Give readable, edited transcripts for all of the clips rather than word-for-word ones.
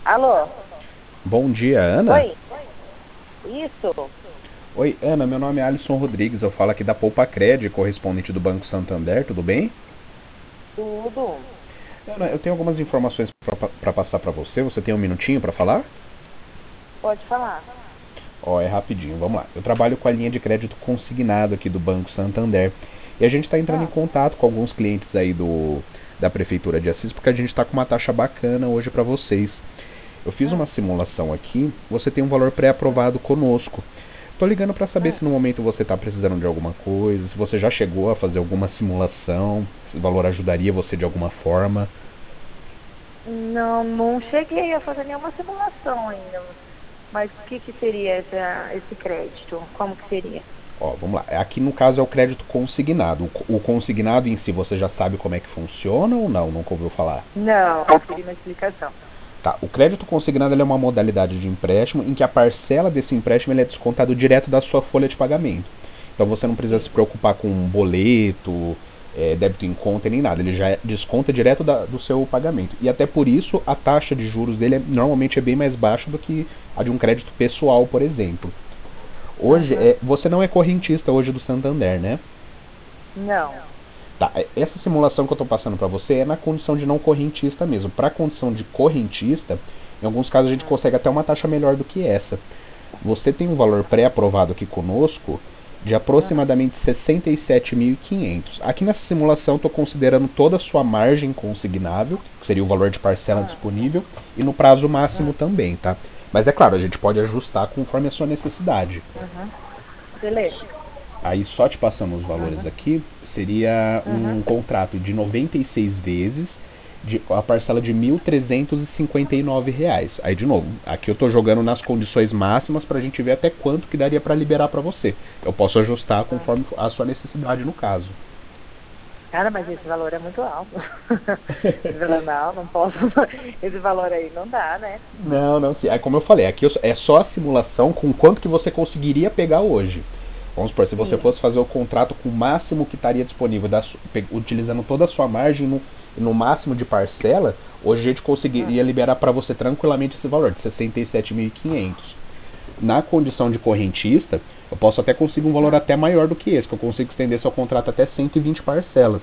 Alô? Bom dia, Ana. Oi? Isso? Oi, Ana, meu nome é Alisson Rodrigues, eu falo aqui da Poupa Cred, correspondente do Banco Santander, tudo bem? Tudo? Ana, eu tenho algumas informações para passar para você, você tem um minutinho para falar? Pode falar. Ó, é rapidinho, vamos lá. Eu trabalho com a linha de crédito consignado aqui do Banco Santander e a gente está entrando em Ah, contato com alguns clientes aí da Prefeitura de Assis porque a gente está com uma taxa bacana hoje para vocês. Eu fiz uma hum, simulação aqui, você tem um valor pré-aprovado conosco. Tô ligando para saber hum. se no momento você está precisando de alguma coisa, se você já chegou a fazer alguma simulação, se o valor ajudaria você de alguma forma. Não, não cheguei a fazer nenhuma simulação ainda. Mas o que que seria esse crédito? Como que seria? Ó, vamos lá. Aqui no caso é o crédito consignado. O consignado em si você já sabe como é que funciona ou não? Nunca ouviu falar? Não, queria uma explicação. Tá, o crédito consignado ele é uma modalidade de empréstimo em que a parcela desse empréstimo ele é descontado direto da sua folha de pagamento. Então você não precisa se Sim. preocupar com um boleto, débito em conta nem nada. Ele já desconta direto do seu pagamento. E até por isso a taxa de juros dele normalmente é bem mais baixa do que a de um crédito pessoal, por exemplo. Hoje, Uhum. você não é correntista hoje do Santander, né? Não. Tá, essa simulação que eu estou passando para você é na condição de não correntista mesmo. Para a condição de correntista, em alguns casos a gente Hum, consegue até uma taxa melhor do que essa. Você tem um valor pré-aprovado aqui conosco de hum, aproximadamente 67.500. Aqui nessa simulação estou considerando toda a sua margem consignável, que seria o valor de parcela hum, disponível, e no prazo máximo hum, também, tá? Mas é claro, a gente pode ajustar conforme a sua necessidade. uhum. Beleza. Aí só te passando os valores Uhum, aqui, seria uhum. um contrato de 96 vezes, a parcela de R$ 1.359. Aí de novo, aqui eu tô jogando nas condições máximas pra gente ver até quanto que daria pra liberar pra você. Eu posso ajustar Hum. conforme a sua necessidade no caso. Cara, mas esse valor é muito alto. Esse valor não, não posso. Esse valor aí não dá, né? Não, não, sim. É como eu falei, aqui é só a simulação com quanto que você conseguiria pegar hoje. Vamos supor, se você Sim. fosse fazer o contrato com o máximo que estaria disponível, utilizando toda a sua margem no máximo de parcela, hoje a gente Hum. conseguiria liberar para você tranquilamente esse valor de 67.500. Na condição de correntista, eu posso até conseguir um valor Hum. até maior do que esse, que eu consigo estender seu contrato até 120 parcelas.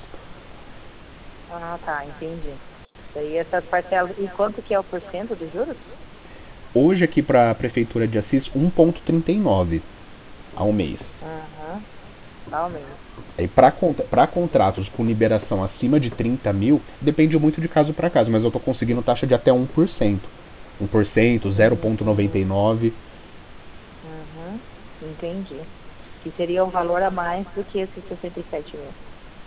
Ah, tá, entendi. Daí essas parcelas. E quanto que é o porcento dos juros? Hoje aqui para a Prefeitura de Assis, 1,39 ao mês. Aham, ao mês. Aí para contratos com liberação acima de 30 mil, depende muito de caso para caso, mas eu estou conseguindo taxa de até 1%. 1%, Hum, 0,99%. uhum, entendi. Que seria um valor a mais do que esses 67 mil.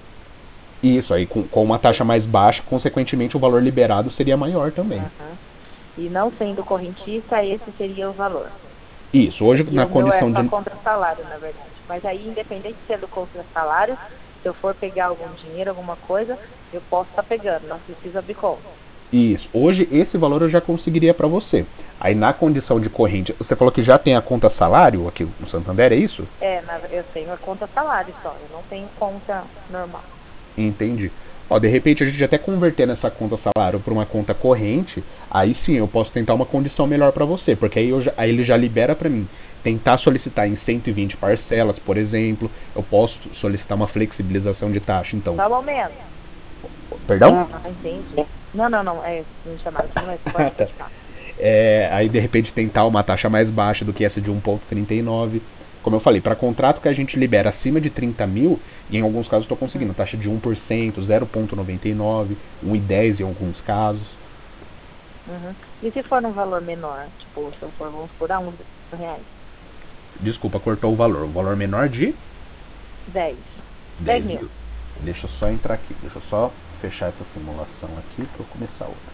E isso aí, com uma taxa mais baixa, consequentemente o valor liberado seria maior também. Uhum. E não sendo correntista, esse seria o valor. Isso, É hoje que na o meu é condição só de. contra salário, na verdade. Mas aí, independente de sendo contra salário, se eu for pegar algum dinheiro, alguma coisa, eu posso estar pegando, não preciso abrir conta. Isso, hoje esse valor eu já conseguiria para você. Aí na condição de corrente, você falou que já tem a conta salário aqui no Santander, é isso? É, eu tenho a conta salário só, eu não tenho conta normal. Entendi. Ó, de repente a gente até converter nessa conta salário para uma conta corrente, aí sim eu posso tentar uma condição melhor para você, porque aí ele já libera para mim. Tentar solicitar em 120 parcelas, por exemplo, eu posso solicitar uma flexibilização de taxa, então. Só um momento. Perdão? Ah, entendi. Não, não, não, me chamaram aqui, mas pode continuar. Aí de repente tentar uma taxa mais baixa do que essa de 1,39. Como eu falei, para contrato que a gente libera acima de 30 mil, e em alguns casos estou conseguindo Hum, taxa de 1%, 0,99, 1,10 em alguns casos. uhum. E se for um valor menor, tipo, se eu for, vamos por uns R$ 10? Desculpa, cortou o valor. O valor menor de 10. 10 10 mil. mil. Deixa eu só entrar aqui. Deixa eu só fechar essa simulação aqui para eu começar outra.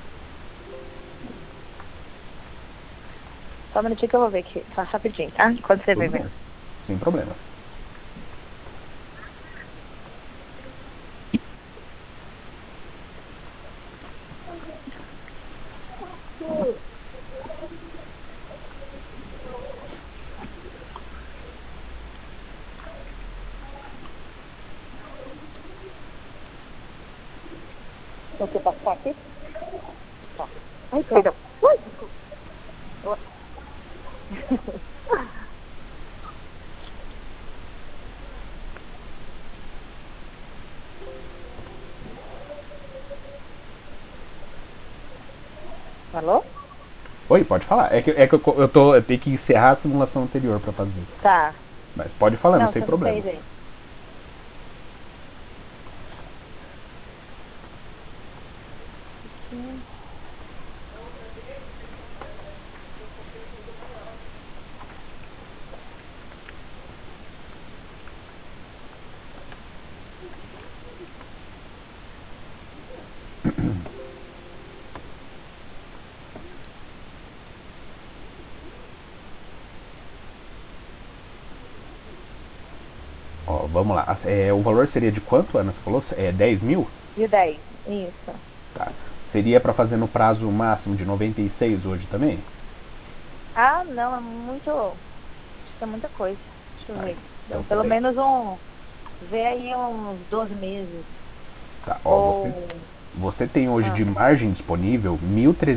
Só um minutinho que eu vou ver aqui, tá rapidinho, tá? Quando você Tudo vai bem. ver. Sem problema. Você passar aqui? Tá. Ai, perdão. Ui, desculpa. Alô? Oi, pode falar. Eu tenho que encerrar a simulação anterior pra fazer. Tá. Mas pode falar, não Não, sem você não problema. fez aí. Ó, vamos lá. O valor seria de quanto, Ana? Você falou? 10 mil? De 10. Isso. Tá. Seria pra fazer no prazo máximo de 96 hoje também? Ah, não, é muito. Acho que é muita coisa. Deixa eu ver. Então, Pelo peraí. menos Vê aí uns 12 meses. Tá, ó, Ou. você tem hoje Ah, de margem disponível R$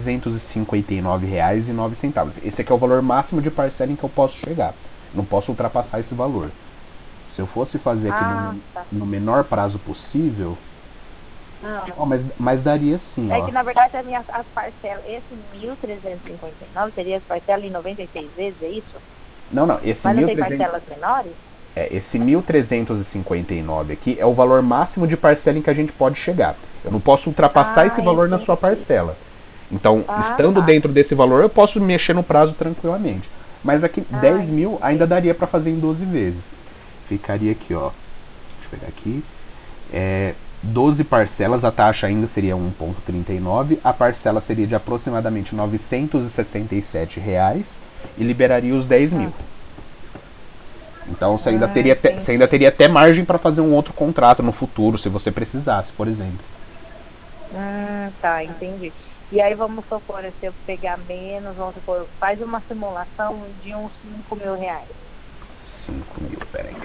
1.359,09. Esse aqui é o valor máximo de parcela em que eu posso chegar. Não posso ultrapassar esse valor. Se eu fosse fazer aqui tá. no menor prazo possível, Ah. ó, mas daria sim, É ó. que na verdade as parcelas, esse 1.359 seria as parcelas em 96 vezes, é isso? Não, não, esse Mas não tem 1.300, parcelas menores? esse 1.359 aqui é o valor máximo de parcela em que a gente pode chegar. Eu não posso ultrapassar esse Ah, valor na entendi. sua parcela. Então, Ah, estando tá. dentro desse valor, eu posso mexer no prazo tranquilamente. Mas aqui, Ah, 10 mil ainda entendi. daria para fazer em 12 vezes. Ficaria aqui, ó. Deixa eu pegar aqui. 12 parcelas, a taxa ainda seria 1,39. A parcela seria de aproximadamente R$ 967 e liberaria os 10 mil. Então você Entendi. ainda teria até margem para fazer um outro contrato no futuro, se você precisasse, por exemplo. Tá, entendi. E aí vamos supor, se eu pegar menos, vamos supor, faz uma simulação de uns 5.000 reais. 5 mil, peraí.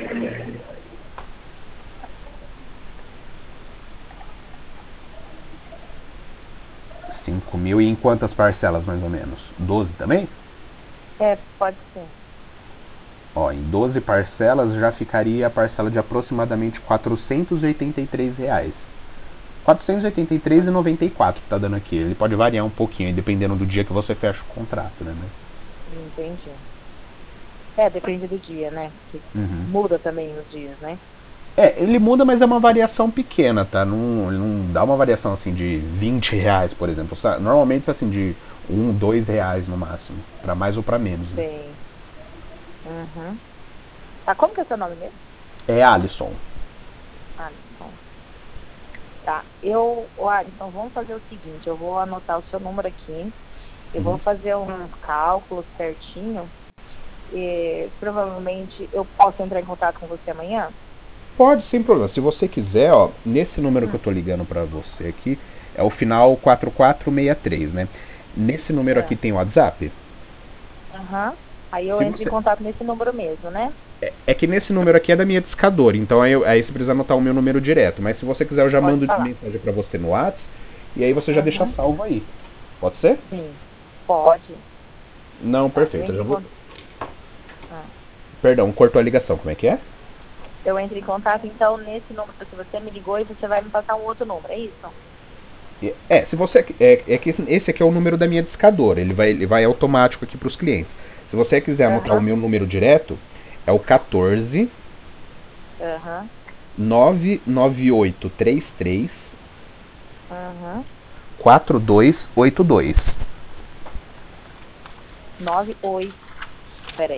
5 mil e em quantas parcelas, mais ou menos? 12 também? É, pode ser. Ó, em 12 parcelas já ficaria a parcela de aproximadamente R$ 483. 483,94 tá dando aqui. Ele pode variar um pouquinho, dependendo do dia que você fecha o contrato, né? Entendi. É, depende do dia, né? Porque muda também os dias, né? Ele muda, mas é uma variação pequena, tá? Não dá uma variação assim de R$ 20, por exemplo. Normalmente assim de R$ 1, R$ 2 no máximo. Pra mais ou pra menos, né? Sei. Uhum. Tá, como que é seu nome mesmo? É Alisson. Alisson. Tá, Alisson, vamos fazer o seguinte, eu vou anotar o seu número aqui, eu vou fazer uns cálculos certinho, e provavelmente eu posso entrar em contato com você amanhã? Pode, sem problema. Se você quiser, ó, nesse número que eu tô ligando pra você aqui, é o final 4463, né? Nesse número aqui É. tem o WhatsApp? Aham. Aí eu Se entro em você, contato nesse número mesmo, né? É que nesse número aqui é da minha discadora, então aí você precisa anotar o meu número direto. Mas se você quiser, eu já Pode mando falar. mensagem pra você no WhatsApp e aí você já deixa Uhum. salvo aí. Pode ser? Sim, pode. Não, Tá, eu perfeito. Eu entro já em vou. contato. Perdão, cortou a ligação. Como é que é? Eu entro em contato, então, nesse número que você me ligou e você vai me passar um outro número, é isso? Se você é que esse aqui é o número da minha discadora. Ele vai automático aqui para os clientes. Se você quiser anotar o Aham, meu número direto, é o 14 aham, 99833 aham. 4282. 98, peraí,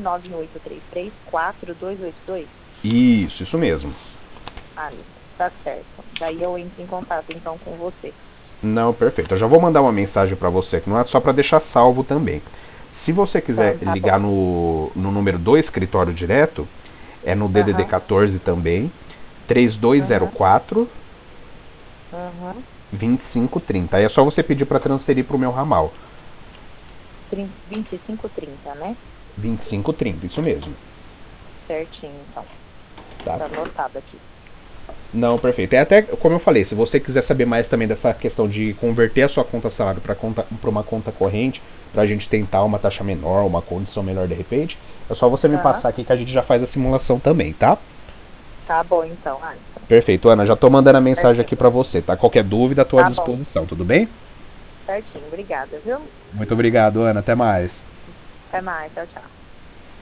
998334282. Isso mesmo. Alisson, tá certo. Daí eu entro em contato, então, com você. Não, perfeito. Eu já vou mandar uma mensagem para você aqui no WhatsApp só para deixar salvo também. Se você quiser Então, tá ligar bom. no número do escritório direto, é no DDD Aham, 14 também, aham, 3204 aham. 2530. Aí é só você pedir para transferir para o meu ramal. 2530, né? 2530, isso mesmo. Certinho, então. Tá? Tá anotado aqui. Não, perfeito. É até, como eu falei, se você quiser saber mais também dessa questão de converter a sua conta salário para uma conta corrente, para a gente tentar uma taxa menor, uma condição melhor de repente, é só você me Aham. passar aqui que a gente já faz a simulação também, tá? Tá bom, então, Alisson. Perfeito, Ana. Já tô mandando a mensagem Certinho. aqui para você, tá? Qualquer dúvida, tô à Tá bom. disposição, tudo bem? Certinho. Obrigada, viu? Muito obrigado, Ana. Até mais. Até mais. Tchau, tchau.